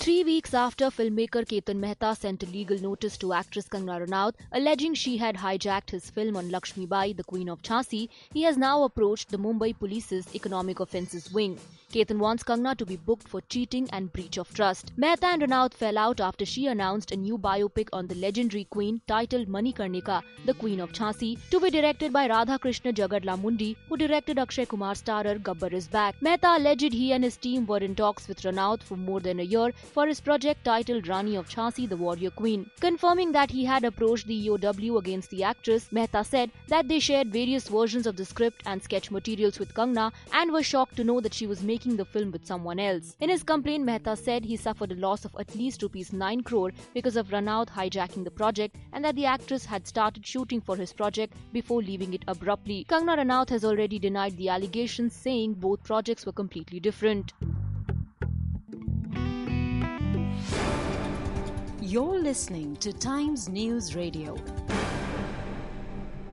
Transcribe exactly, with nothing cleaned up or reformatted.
Three weeks after filmmaker Ketan Mehta sent a legal notice to actress Kangana Ranaut alleging she had hijacked his film on Lakshmi Bai, the Queen of Jhansi, he has now approached the Mumbai Police's Economic Offences Wing. Ketan wants Kangana to be booked for cheating and breach of trust. Mehta and Ranaut fell out after she announced a new biopic on the legendary queen titled Manikarnika, the Queen of Jhansi, to be directed by Radha Krishna Jagadlamundi, who directed Akshay Kumar starrer Gabbar is Back. Mehta alleged he and his team were in talks with Ranaut for more than a year for his project titled Rani of Jhansi, the Warrior Queen. Confirming that he had approached the E O W against the actress, Mehta said that they shared various versions of the script and sketch materials with Kangana and were shocked to know that she was making the film with someone else. In his complaint, Mehta said he suffered a loss of at least rupees nine crore because of Ranaut hijacking the project and that the actress had started shooting for his project before leaving it abruptly. Kangana Ranaut has already denied the allegations, saying both projects were completely different. You're listening to Times News Radio.